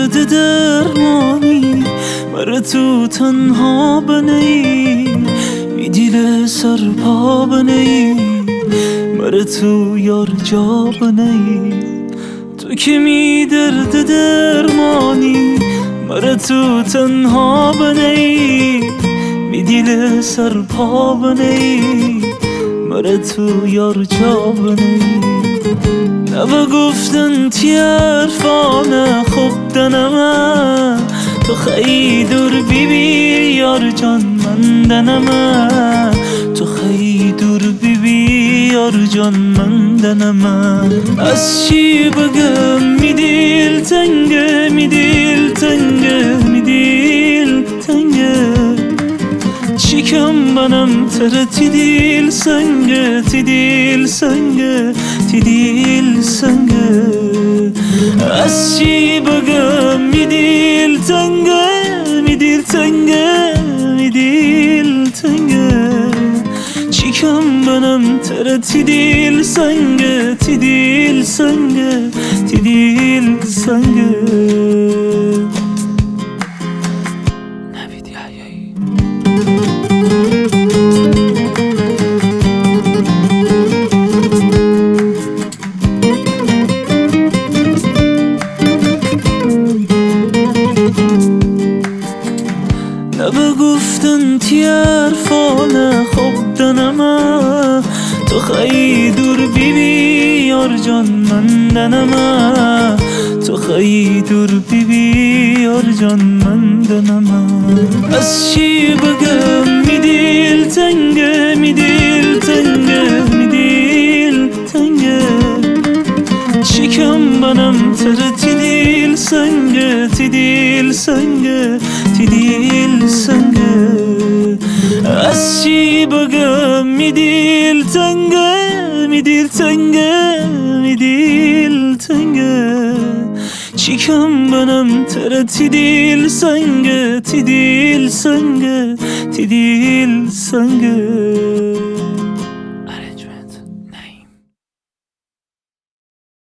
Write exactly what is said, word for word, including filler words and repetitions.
درد درمانی بر تو تنها بنی بی دل سرپا بنی بر تو یار جا بنی تو که می درد درمانی بر تو تنها بنی بی دل سرپا بنی بر تو یار جا بنی نبا گفتن تی عرفانه خوب دنمه تو خیلی دور بی بی یار جان من دنمه تو خیلی دور بی بی یار جان من دنمه از چی بگم می دیل تنگه می دیل تنگه می دیل تنگه چیکم بنم تر تی دیل سنگه تی دیل سنگه تی دیل سنگه از چی بگم می دیل تنگه می دیل تنگه می دیل تنگه چیکم بنم تر تی دیل سنگه تی دیل سنگه تی دیل سنگه نوید یحیایی نبا گفتن تی عرفانه خوب دنمه تو خیلی دور بی بی یار جان من دنمه تو خیلی دور بی بی یار جان من دنمه از چی بگم می دیل تنگه می دیل تنگه می دیل تنگه چیکم بنم تر تی دیل سنگه تی دیل سنگه تی دیل سنگه از چی بگم می دیل تنگه می دیل تنگه می دیل تنگه چیکم بنم تر تی دیل سنگه تی دیل سنگه تی دیل سنگه